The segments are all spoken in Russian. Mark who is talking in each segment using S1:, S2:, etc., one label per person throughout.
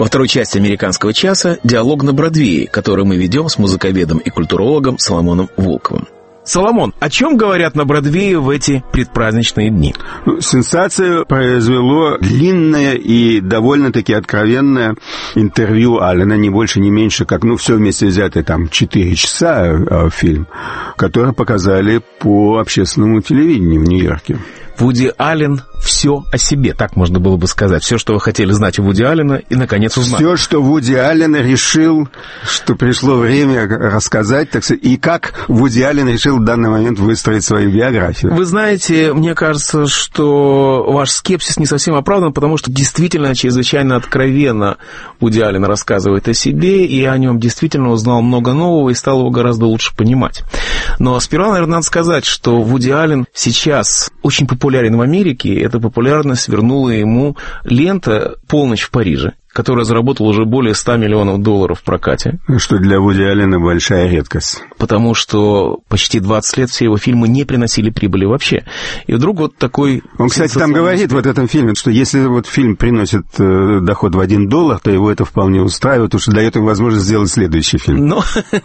S1: второй части «Американского часа» диалог на Бродвее, который мы ведем с музыковедом и культурологом Соломоном Волковым. Соломон, о чем говорят на Бродвее в эти предпраздничные дни?
S2: Сенсацию произвело длинное и довольно-таки откровенное интервью Аллена, не больше, не меньше, как, все вместе взятое, 4 часа фильм, который показали по общественному телевидению в Нью-Йорке.
S1: Вуди Аллен все о себе, так можно было бы сказать. Все, что вы хотели знать о Вуди Аллена, и, наконец, узнали.
S2: Все, что Вуди Аллен решил, что пришло время рассказать, так сказать, и как Вуди Аллен решил в данный момент выстроить свою биографию.
S1: Вы знаете, мне кажется, что ваш скепсис не совсем оправдан, потому что действительно чрезвычайно откровенно Вуди Аллен рассказывает о себе, и о нем действительно узнал много нового и стал его гораздо лучше понимать. Но сперва, наверное, надо сказать, что Вуди Аллен сейчас очень популярен в Америке. Эта популярность вернула ему лента «Полночь в Париже», которая заработала уже более $100 миллионов в прокате.
S2: Что для Вуди Аллена большая редкость.
S1: Потому что почти 20 лет все его фильмы не приносили прибыли вообще. И вдруг вот такой...
S2: Он, кстати, там говорит в этом фильме, что если фильм приносит доход в $1, то его это вполне устраивает, потому что дает ему возможность сделать следующий фильм.
S1: Но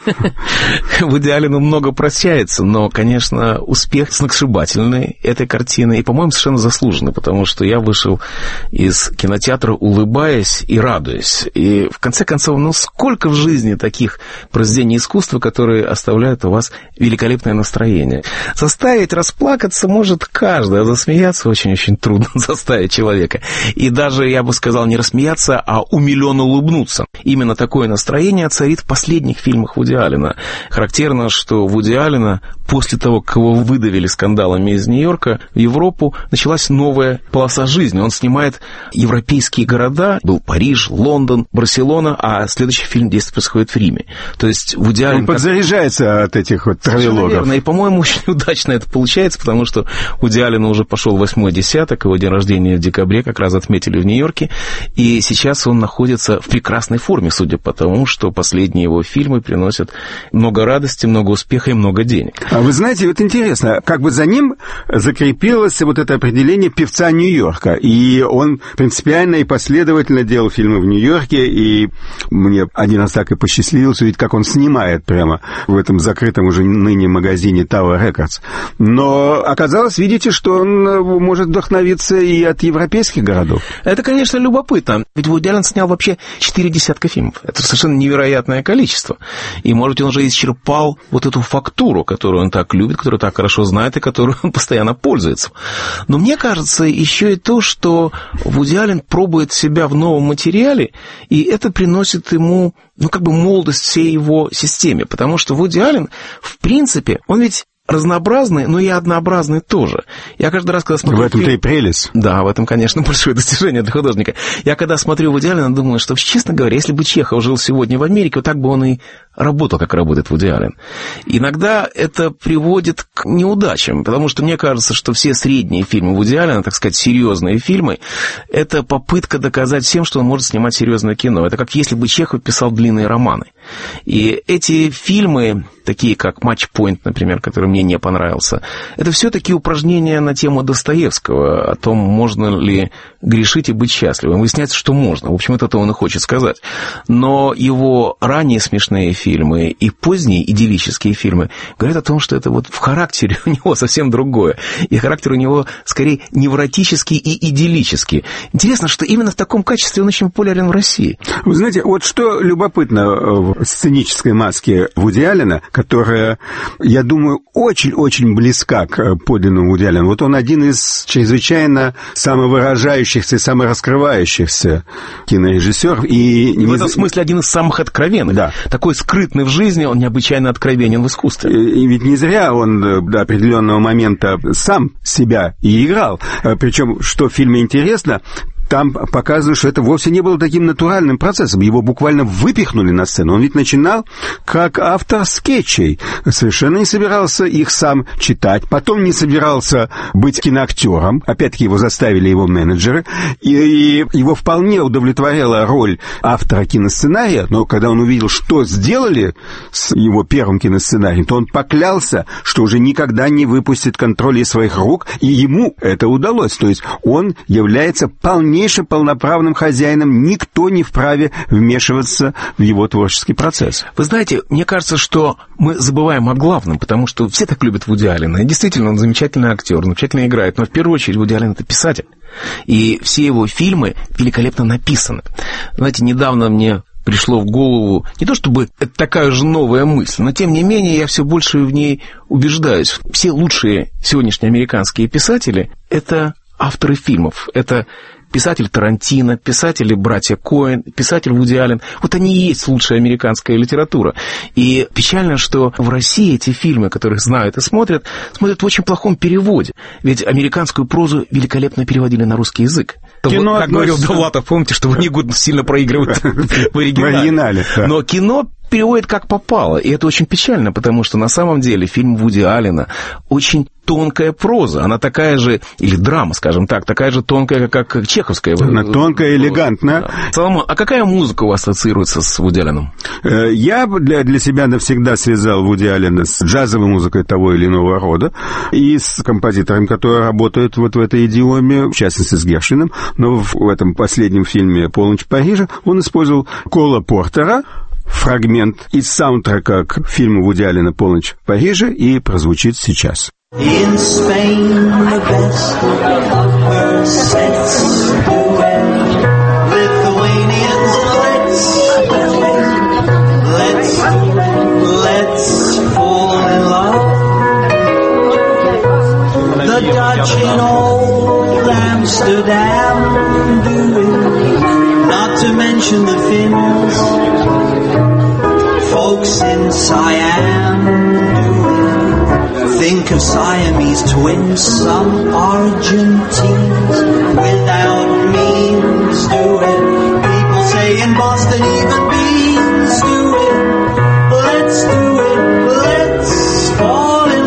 S1: Вуди Аллену много прощается, но, конечно, успех сногсшибательный этой картины, и, по-моему, совершенно заслуженный, потому что я вышел из кинотеатра, улыбаясь и радуюсь. И, в конце концов, сколько в жизни таких произведений искусства, которые оставляют у вас великолепное настроение. Заставить расплакаться может каждый, а засмеяться очень-очень трудно заставить человека. И даже, я бы сказал, не рассмеяться, а умилённо улыбнуться. Именно такое настроение царит в последних фильмах Вуди Аллена. Характерно, что Вуди Аллена, после того, как его выдавили скандалами из Нью-Йорка, в Европу началась новая полоса жизни. Он снимает европейские города, был Париж, Лондон, Барселона, а следующий фильм действие происходит в Риме. То есть Вуди Аллен...
S2: Он подзаряжается от этих травелогов.
S1: Верно, и, по-моему, очень удачно это получается, потому что Вуди Аллену уже пошел 8-й десяток, его день рождения в декабре как раз отметили в Нью-Йорке, и сейчас он находится в прекрасной форме, судя по тому, что последние его фильмы приносят много радости, много успеха и много денег.
S2: А вы знаете, интересно, как бы за ним закрепилось это определение певца Нью-Йорка, и он принципиально и последовательно делал фильмы в Нью-Йорке, и мне один раз так и посчастливилось увидеть, как он снимает прямо в этом закрытом уже ныне магазине Tower Records. Но оказалось, видите, что он может вдохновиться и от европейских городов.
S1: Это, конечно, любопытно. Ведь Вуди Аллен снял вообще 4 десятка фильмов. Это совершенно невероятное количество. И, может быть, он уже исчерпал эту фактуру, которую он так любит, которую так хорошо знает и которую он постоянно пользуется. Но мне кажется еще и то, что Вуди Аллен пробует себя в новом материале, и это приносит ему, молодость всей его системе. Потому что Вуди Аллен, в принципе, он ведь разнообразный, но и однообразный тоже. Я каждый раз, когда смотрю...
S2: В этом-то и прелесть.
S1: Да, в этом, конечно, большое достижение для художника. Я когда смотрю Вуди Аллена, думаю, что, честно говоря, если бы Чехов жил сегодня в Америке, так бы он и работал, как работает Вуди Аллен. Иногда это приводит к неудачам, потому что мне кажется, что все средние фильмы Вуди Аллена, так сказать, серьезные фильмы, это попытка доказать всем, что он может снимать серьезное кино. Это как если бы Чехов писал длинные романы. И эти фильмы, такие как «Матч-Пойнт», например, который мне не понравился, это все-таки упражнения на тему Достоевского, о том, можно ли грешить и быть счастливым. Выясняется, что можно. В общем, это он и хочет сказать. Но его ранние смешные фильмы и поздние идиллические фильмы говорят о том, что это в характере у него совсем другое. И характер у него скорее невротический и идиллический. Интересно, что именно в таком качестве он очень популярен в России.
S2: Вы знаете, что любопытно в сценической маске Вуди Аллена, которая, я думаю, очень-очень близка к подлинному Вуди Аллену. Он один из чрезвычайно самовыражающихся и самораскрывающихся кинорежиссеров. И
S1: в этом смысле один из самых откровенных.
S2: Да.
S1: Такой скрытный в жизни, он необычайно откровенен в искусстве.
S2: И ведь не зря он до определенного момента сам себя и играл. Причем, что в фильме интересно, там показывают, что это вовсе не было таким натуральным процессом. Его буквально выпихнули на сцену. Он ведь начинал как автор скетчей. Совершенно не собирался их сам читать. Потом не собирался быть киноактером. Опять-таки его заставили его менеджеры. И его вполне удовлетворяла роль автора киносценария. Но когда он увидел, что сделали с его первым киносценарием, то он поклялся, что уже никогда не выпустит контроль из своих рук. И ему это удалось. То есть он является полнейшим дальнейшим полноправным хозяином, никто не вправе вмешиваться в его творческий процесс.
S1: Вы знаете, мне кажется, что мы забываем о главном, потому что все так любят Вуди Аллена. И действительно, он замечательный актер, замечательно играет, но в первую очередь Вуди Аллен — это писатель. И все его фильмы великолепно написаны. Знаете, недавно мне пришло в голову, не то чтобы это такая же новая мысль, но тем не менее я все больше в ней убеждаюсь. Все лучшие сегодняшние американские писатели — это авторы фильмов, это писатель Тарантино, писатели братья Коэн, писатель Вуди Аллен. Вот они и есть лучшая американская литература. И печально, что в России эти фильмы, которых знают и смотрят в очень плохом переводе. Ведь американскую прозу великолепно переводили на русский язык.
S2: Кино,
S1: как говорил Довлатов, помните, что Ванигут сильно проигрывает в оригинале. Но кино переводит как попало, и это очень печально, потому что на самом деле фильм Вуди Аллена очень тонкая проза, она такая же, или драма, скажем так, такая же тонкая, как чеховская.
S2: Она тонкая, элегантная.
S1: Да. Соломон, а какая музыка у вас ассоциируется с Вуди Алленом?
S2: Я для себя навсегда связал Вуди Аллена с джазовой музыкой того или иного рода и с композитором, который работает вот в этой идиоме, в частности с Гершвином, но в этом последнем фильме «Полночь в Париже» он использовал Кола Портера, фрагмент из саундтрека к фильму Вуди Аллена «Полночь в Париже», и прозвучит сейчас.
S3: In Spain, the best of her sex duet. Lithuanians, let's fall in love. The Dutch in old Amsterdam do it, not to mention the Finns. Folks in Siam do it. Think of Siamese twins, some Argentines without means do it. People say in Boston even beans do it. Let's do it, let's fall in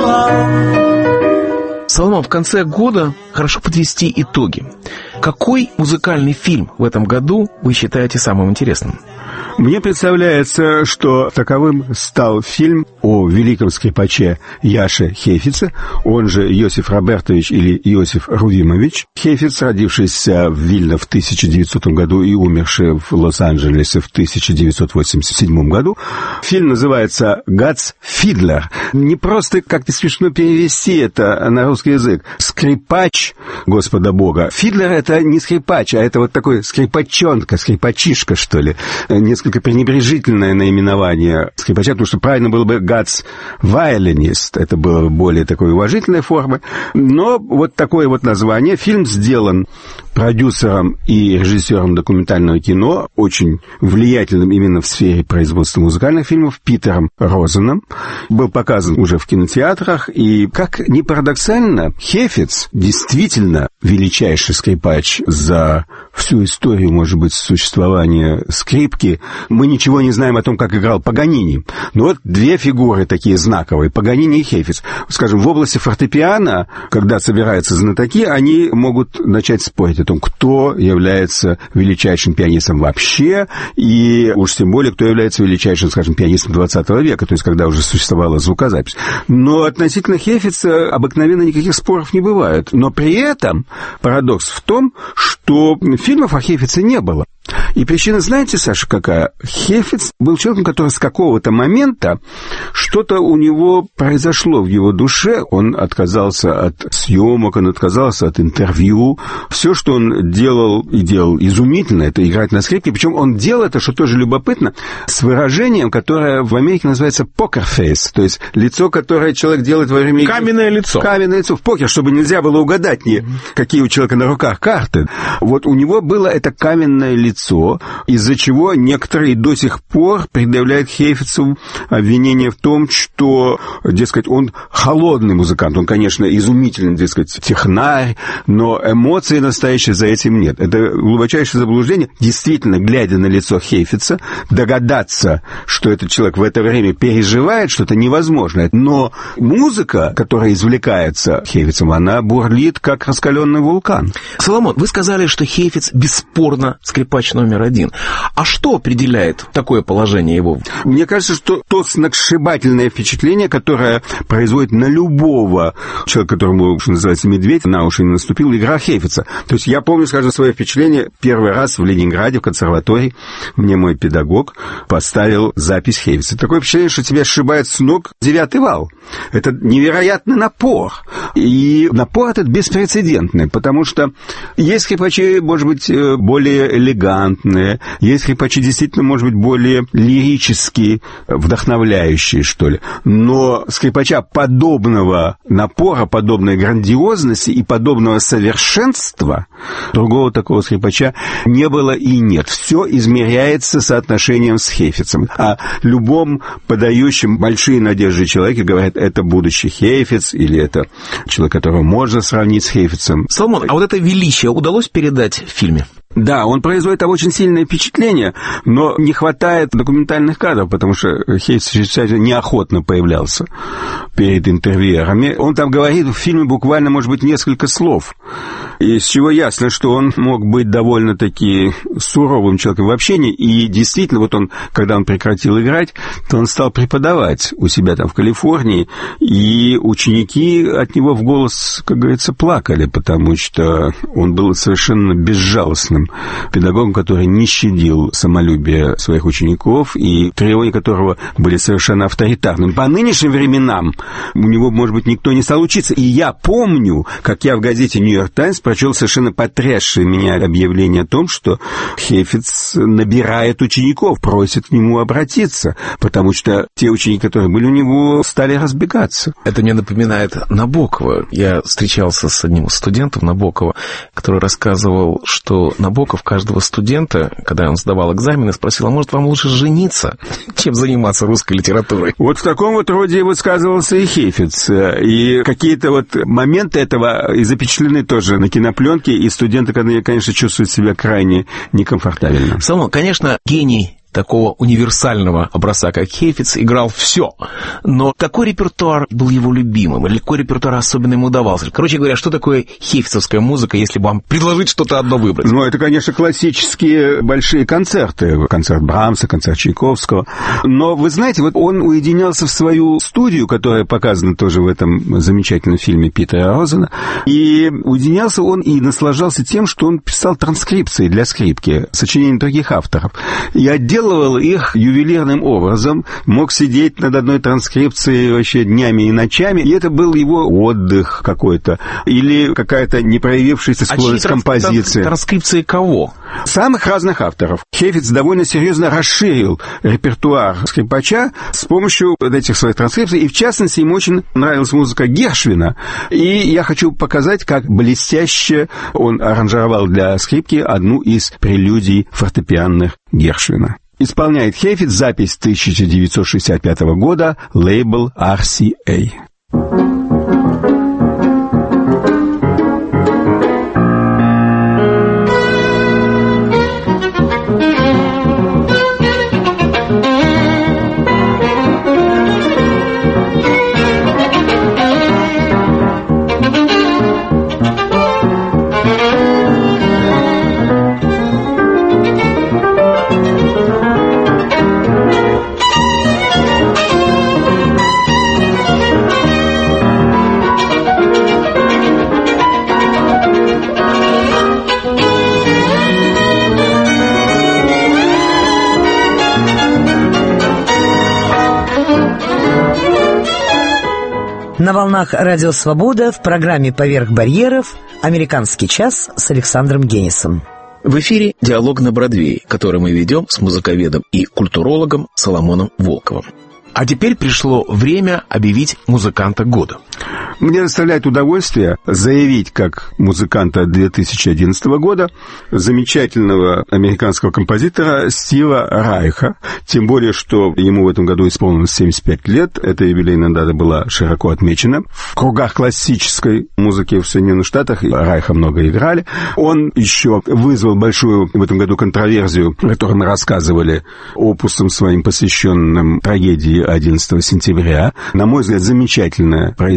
S3: love.
S1: Соломон, в конце года хорошо подвести итоги. Какой музыкальный фильм в этом году вы считаете самым интересным?
S2: Мне представляется, что таковым стал фильм о великом скрипаче Яше Хейфице, он же Иосиф Робертович или Иосиф Рувимович Хейфиц, родившийся в Вильно в 1900 году и умерший в Лос-Анджелесе в 1987 году. Фильм называется «God's Fiddler». Не просто как-то смешно перевести это на русский язык. Скрипач Господа Бога. Фидлер — это не скрипач, а это вот такой скрипачонка, скрипачишка, что ли. Несколько пренебрежительное наименование скрипача, потому что правильно было бы God's Violinist. Это было более такой уважительной формы. Но вот такое вот название. Фильм сделан продюсером и режиссером документального кино, очень влиятельным именно в сфере производства музыкальных фильмов, Питером Розеном. Был показан уже в кинотеатрах. И, как ни парадоксально, Хейфиц действительно величайший скрипач за всю историю, может быть, существования скрипки. Мы ничего не знаем о том, как играл Паганини. Но вот две фигуры такие знаковые, Паганини и Хейфиц. Скажем, в области фортепиано, когда собираются знатоки, они могут начать спорить о том, кто является величайшим пианистом вообще, и уж тем более, кто является величайшим, скажем, пианистом 20 века, то есть когда уже существовала звукозапись. Но относительно Хейфица обыкновенно никаких споров не бывает. Но при этом парадокс в том, что фильмов о Хейфице не было. И причина, знаете, Саша, какая? Хейфиц был человеком, который с какого-то момента что-то у него произошло в его душе. Он отказался от съемок, он отказался от интервью. Все, что он делал, и делал изумительно, это играть на скрипке. Причем он делал это, что тоже любопытно, с выражением, которое в Америке называется poker face, то есть лицо, которое человек делает во время игры.
S1: Каменное лицо.
S2: Каменное лицо в покер, чтобы нельзя было угадать, какие у человека на руках карты. Вот у него было это каменное лицо, из-за чего некоторые до сих пор предъявляют Хейфицу обвинение в том, что, дескать, он холодный музыкант. Он, конечно, изумительный, дескать, технарь, но эмоций настоящих за этим нет. Это глубочайшее заблуждение. Действительно, глядя на лицо Хейфица, догадаться, что этот человек в это время переживает что-то, невозможно. Но музыка, которая извлекается Хейфицем, она бурлит, как раскаленный вулкан.
S1: Соломон, вы сказали, что Хейфиц бесспорно скрипач ночь номер один. А что определяет такое положение его?
S2: Мне кажется, что то сногсшибательное впечатление, которое производит на любого человека, которому, что называется, медведь на уши не наступил, игра Хейфица. То есть я помню, скажем, свое впечатление. Первый раз в Ленинграде, в консерватории, мне мой педагог поставил запись Хейфица. Такое впечатление, что тебя сшибает с ног 9-й вал. Это невероятный напор. И напор этот беспрецедентный, потому что есть скрипачи, может быть, более элегантные, есть скрипачи, действительно, может быть, более лирические, вдохновляющие, что ли. Но скрипача подобного напора, подобной грандиозности и подобного совершенства другого такого скрипача не было и нет. Все измеряется соотношением с Хейфицем. О любом подающем большие надежды человеке говорят, это будущий Хейфиц, или это человек, которого можно сравнить с Хейфицем.
S1: Соломон, а вот это величие удалось передать в фильме?
S2: Да, он производит очень сильное впечатление, но не хватает документальных кадров, потому что Хейфиц неохотно появлялся перед интервьюерами. Он там говорит в фильме буквально, может быть, несколько слов, из чего ясно, что он мог быть довольно-таки суровым человеком в общении, и действительно, вот он, когда он прекратил играть, то он стал преподавать у себя там в Калифорнии, и ученики от него в голос, как говорится, плакали, потому что он был совершенно безжалостным педагогом, который не щадил самолюбие своих учеников, и требования которого были совершенно авторитарными. По нынешним временам у него, может быть, никто не стал учиться. И я помню, как я в газете «Нью-Йорк Таймс» прочел совершенно потрясшее меня объявление о том, что Хейфиц набирает учеников, просит к нему обратиться, потому что те ученики, которые были у него, стали разбегаться.
S1: Это мне напоминает Набокова. Я встречался с одним из студентов Набокова, который рассказывал, что Набоков каждого студента, когда он сдавал экзамены, спросил, а может, вам лучше жениться, чем заниматься русской литературой?
S2: Вот в таком вот роде высказывался и Хейфиц. И какие-то вот моменты этого и запечатлены тоже на кинопленке, и студенты, конечно, чувствуют себя крайне некомфортабельно.
S1: Соломон, конечно, гений такого универсального образца, как Хейфиц, играл все. Но какой репертуар был его любимым? Или какой репертуар особенно ему давался? Короче говоря, что такое хейфицовская музыка, если вам предложить что-то одно выбрать?
S2: Ну, это, конечно, классические большие концерты. Концерт Брамса, концерт Чайковского. Но, вы знаете, вот он уединялся в свою студию, которая показана тоже в этом замечательном фильме Питера Розена. И уединялся он и наслаждался тем, что он писал транскрипции для скрипки, сочинения других авторов. И отделал их ювелирным образом, мог сидеть над одной транскрипцией вообще днями и ночами, и это был его отдых какой-то, или какая-то не проявившаяся склонность к композиции.
S1: Транскрипции кого?
S2: Самых разных авторов. Хейфиц довольно серьезно расширил репертуар скрипача с помощью этих своих транскрипций, и в частности ему очень нравилась музыка Гершвина, и я хочу показать, как блестяще он аранжировал для скрипки одну из прелюдий фортепианных Гершвина. Исполняет Хейфиц, запись 1965 года, лейбл RCA.
S4: На волнах «Радио Свобода» в программе «Поверх барьеров» «Американский час» с Александром Генисом.
S1: В эфире «Диалог на Бродвее», который мы ведем с музыковедом и культурологом Соломоном Волковым. А теперь пришло время объявить музыканта года.
S2: Мне доставляет удовольствие заявить, как музыканта 2011 года, замечательного американского композитора Стива Райха. Тем более, что ему в этом году исполнилось 75 лет. Эта юбилейная дата была широко отмечена. В кругах классической музыки в Соединенных Штатах Райха много играли. Он еще вызвал большую в этом году контроверсию, о которой мы рассказывали, опусом своим, посвященным трагедии 11 сентября. На мой взгляд, замечательное произведение.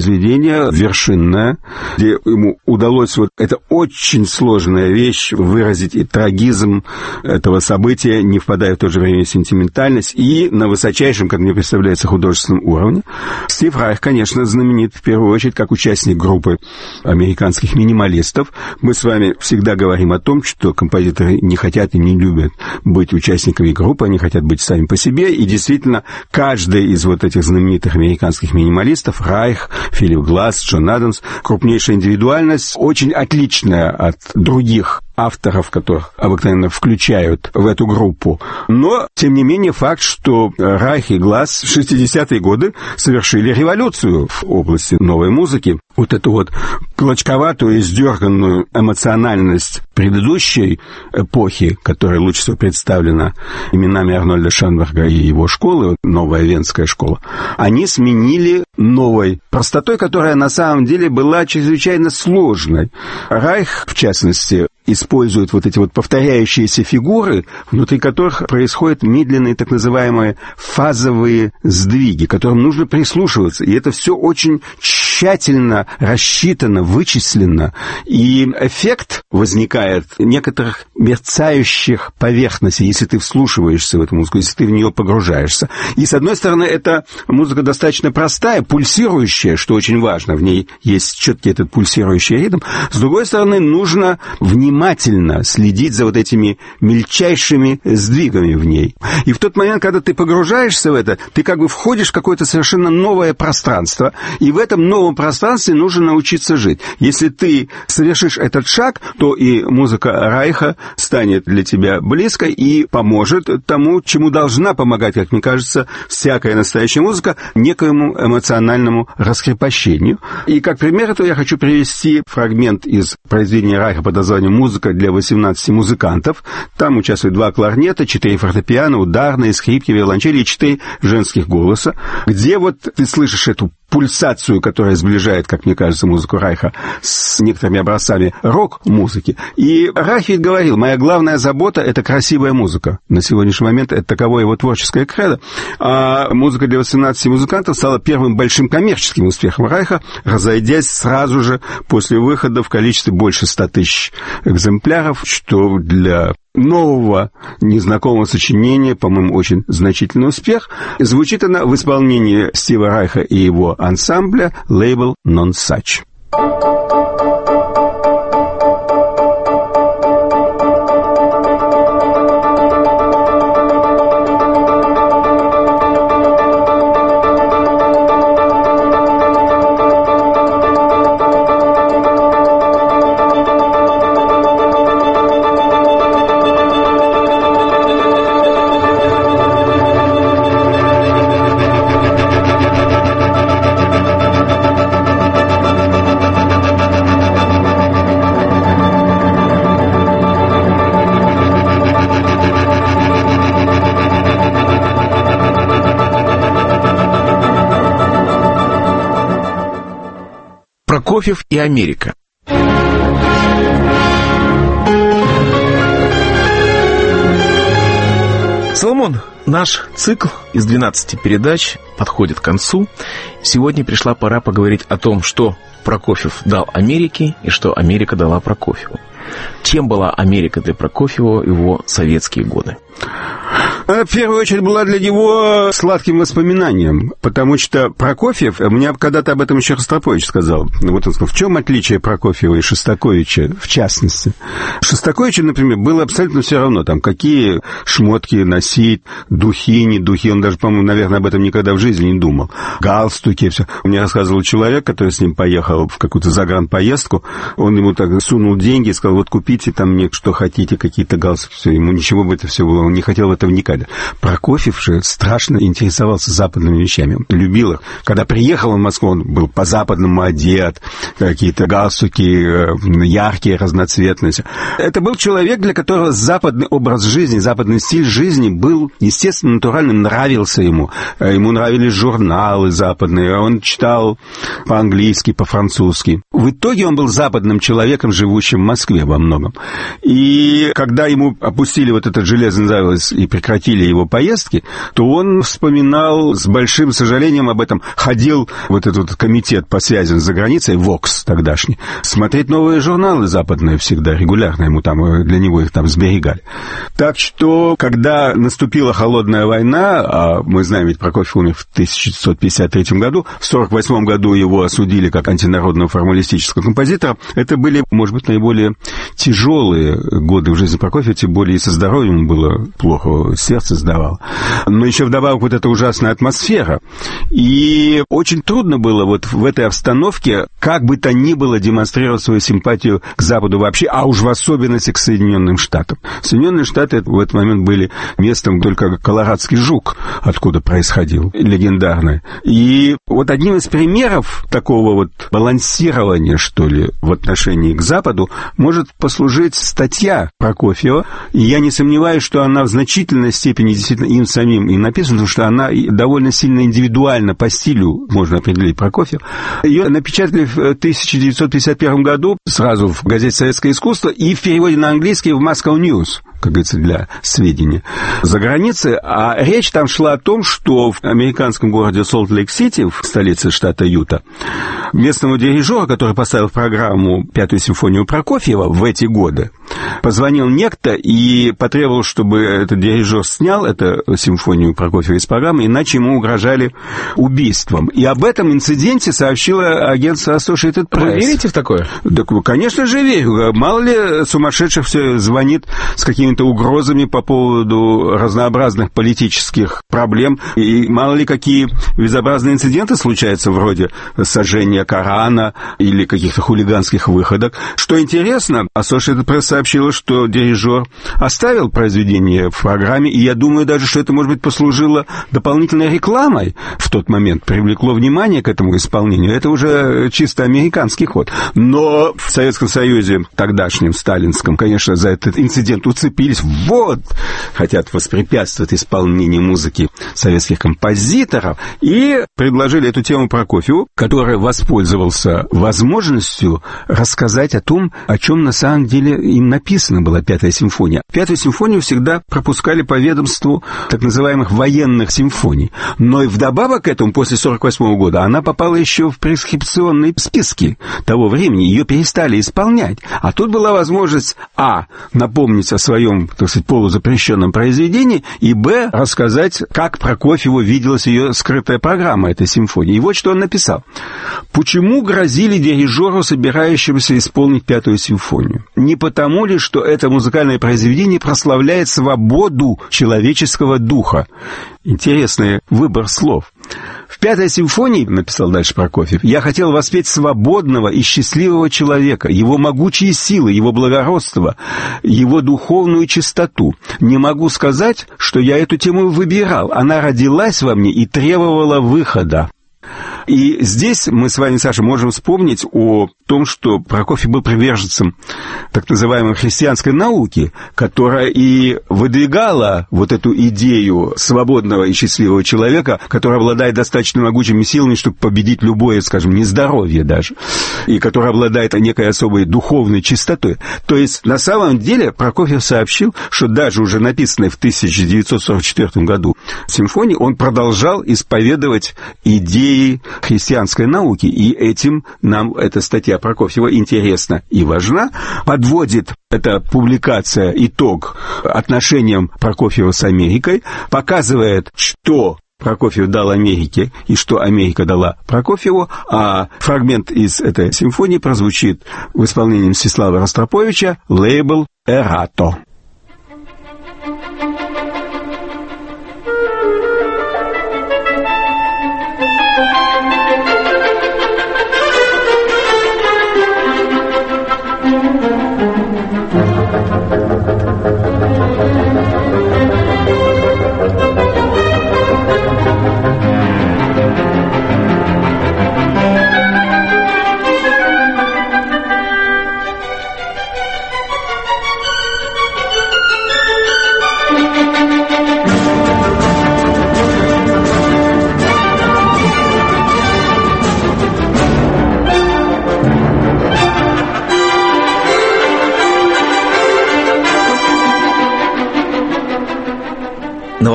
S2: выступление вершинное, где ему удалось вот эта очень сложная вещь выразить и трагизм этого события, не впадая в то же время в сентиментальность, и на высочайшем, как мне представляется, художественном уровне. Стив Райх, конечно, знаменит в первую очередь как участник группы американских минималистов. Мы с вами всегда говорим о том, что композиторы не хотят и не любят быть участниками группы, они хотят быть сами по себе, и действительно, каждый из вот этих знаменитых американских минималистов, Райх, Филипп Гласс, Джон Адамс, крупнейшая индивидуальность, очень отличная от других авторов, которых обыкновенно включают в эту группу. Но, тем не менее, факт, что Райх и Гласс в 60-е годы совершили революцию в области новой музыки. Вот эту вот клочковатую, издерганную эмоциональность предыдущей эпохи, которая лучше всего представлена именами Арнольда Шенберга и его школы, новая Венская школа, они сменили новой простотой, которая на самом деле была чрезвычайно сложной. Райх, в частности, использует вот эти вот повторяющиеся фигуры, внутри которых происходят медленные так называемые фазовые сдвиги, к которым нужно прислушиваться. И это все очень тщательно рассчитано, вычислено. И эффект возникает некоторых мерцающих поверхностей, если ты вслушиваешься в эту музыку, если ты в нее погружаешься. И, с одной стороны, эта музыка достаточно простая, пульсирующая, что очень важно. В ней есть четкий этот пульсирующий ритм. С другой стороны, нужно внимательно следить за вот этими мельчайшими сдвигами в ней. И в тот момент, когда ты погружаешься в это, ты как бы входишь в какое-то совершенно новое пространство, и в этом новом пространстве нужно научиться жить. Если ты совершишь этот шаг, то и музыка Райха станет для тебя близкой и поможет тому, чему должна помогать, как мне кажется, всякая настоящая музыка, некоему эмоциональному раскрепощению. И как пример этого я хочу привести фрагмент из произведения Райха под названием «Музыка для 18 музыкантов». Там участвуют 2 кларнета, 4 фортепиано, ударные, скрипки, виолончели и 4 женских голоса, где вот ты слышишь эту пульсацию, которая сближает, как мне кажется, музыку Райха с некоторыми образцами рок-музыки. И Райх ведь говорил, моя главная забота — это красивая музыка. На сегодняшний момент это таково его творческое кредо. А музыка для 18 музыкантов стала первым большим коммерческим успехом Райха, разойдясь сразу же после выхода в количестве больше 100 тысяч экземпляров, что для нового незнакомого сочинения, по-моему, очень значительный успех. Звучит она в исполнении Стива Райха и его ансамбля «Label Non-Such».
S1: Прокофьев и Америка. Соломон, наш цикл из 12 передач подходит к концу. Сегодня пришла пора поговорить о том, что Прокофьев дал Америке и что Америка дала Прокофьеву. Чем была Америка для Прокофьева в его советские годы?
S2: Она, в первую очередь, была для него сладким воспоминанием, потому что Прокофьев, мне когда-то об этом еще Ростропович сказал, вот он сказал, в чем отличие Прокофьева и Шостаковича, в частности. Шостаковичу, например, было абсолютно все равно, там, какие шмотки носить, духи, не духи, он даже, по-моему, наверное, об этом никогда в жизни не думал, галстуки, все. Мне рассказывал человек, который с ним поехал в какую-то загранпоездку, он ему так сунул деньги и сказал, вот купите там мне что хотите, какие-то галстуки, все, ему ничего бы это все было, он не хотел в это вникать. Прокофьев же страшно интересовался западными вещами. Он любил их. Когда приехал в Москву, он был по-западному одет, какие-то галстуки яркие, разноцветные. Это был человек, для которого западный образ жизни, западный стиль жизни был, естественно, натуральным, нравился ему. Ему нравились журналы западные, он читал по-английски, по-французски. В итоге он был западным человеком, живущим в Москве во многом. И когда ему опустили вот этот железный занавес и прекратили его поездки, то он вспоминал с большим сожалением об этом. Ходил вот этот комитет по связям за границей, ВОКС тогдашний, смотреть новые журналы западные всегда, регулярно ему там, для него их там сберегали. Так что, когда наступила холодная война, а мы знаем, ведь Прокофьев умер в 1953 году, в 1948 году его осудили как антинародного формалистического композитора, это были, может быть, наиболее тяжелые годы в жизни Прокофьева, тем более и со здоровьем было плохо, сердце сдавало. Но еще вдобавок вот эта ужасная атмосфера. И очень трудно было вот в этой обстановке как бы то ни было демонстрировать свою симпатию к Западу вообще, а уж в особенности к Соединенным Штатам. Соединенные Штаты в этот момент были местом только колорадский жук, откуда происходил, легендарный. И вот одним из примеров такого вот балансирования, что ли, в отношении к Западу может послужить статья Прокофьева. И я не сомневаюсь, что она в значительной степени действительно им самим и написана, потому что она довольно сильно индивидуально по стилю можно определить Прокофьев. Ее напечатали в 1951 году сразу в газете «Советское искусство» и в переводе на английский в Moscow News, как говорится, для сведения, за границей. А речь там шла о том, что в американском городе Солт-Лейк-Сити, в столице штата Юта, местному дирижеру, который поставил в программу «Пятую симфонию» Прокофьева в эти годы, позвонил некто и потребовал, чтобы этот дирижер снял эту симфонию Прокофьева из программы, иначе ему угрожали убийством. И об этом инциденте сообщило агентство Associated Press. Вы
S1: верите в такое?
S2: Так, конечно же, верю. Мало ли сумасшедших все звонит с какими-то угрозами по поводу разнообразных политических проблем. И мало ли какие безобразные инциденты случаются, вроде сожжения Корана или каких-то хулиганских выходок. Что интересно, Associated Press сообщила, что дирижер оставил произведение в программе, и я думаю даже, что это, может быть, послужило дополнительной рекламой в тот момент, привлекло внимание к этому исполнению. Это уже чисто американский ход. Но в Советском Союзе, тогдашнем, сталинском, конечно, за этот инцидент уцепились. Вот! Хотят воспрепятствовать исполнению музыки советских композиторов. И предложили эту тему Прокофьеву, который воспользовался возможностью рассказать о том, о чем на самом деле им написана была «Пятая симфония». «Пятую симфонию» всегда пропускали по ведомству так называемых военных симфоний. Но и вдобавок к этому, после 1948 года, она попала еще в прескрипционные списки того времени. Ее перестали исполнять. А тут была возможность, а, напомнить о своем, так сказать, полузапрещенном произведении, и, б, рассказать, как Прокофьеву виделась ее скрытая программа этой симфонии. И вот что он написал. Почему грозили дирижеру, собирающемуся исполнить «Пятую симфонию»? Не потому ли, что это музыкальное произведение прославляет свободу человеческого духа? Интересный выбор слов. В «Пятой симфонии», написал дальше Прокофьев, я хотел воспеть свободного и счастливого человека, его могучие силы, его благородство, его духовную чистоту. Не могу сказать, что я эту тему выбирал. Она родилась во мне и требовала выхода. И здесь мы с вами, Саша, можем вспомнить о том, что Прокофьев был приверженцем так называемой христианской науки, которая и выдвигала вот эту идею свободного и счастливого человека, который обладает достаточно могучими силами, чтобы победить любое, скажем, нездоровье даже, и который обладает некой особой духовной чистотой. То есть, на самом деле, Прокофьев сообщил, что даже уже написанной в 1944 году симфонии он продолжал исповедовать идеи христианской науки, и этим нам эта статья Прокофьева интересна и важна. Подводит эта публикация итог отношениям Прокофьева с Америкой, показывает, что Прокофьев дал Америке и что Америка дала Прокофьеву, а фрагмент из этой симфонии прозвучит в исполнении Мстислава Ростроповича «Лейбл Эрато».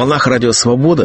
S1: волнах Радио Свобода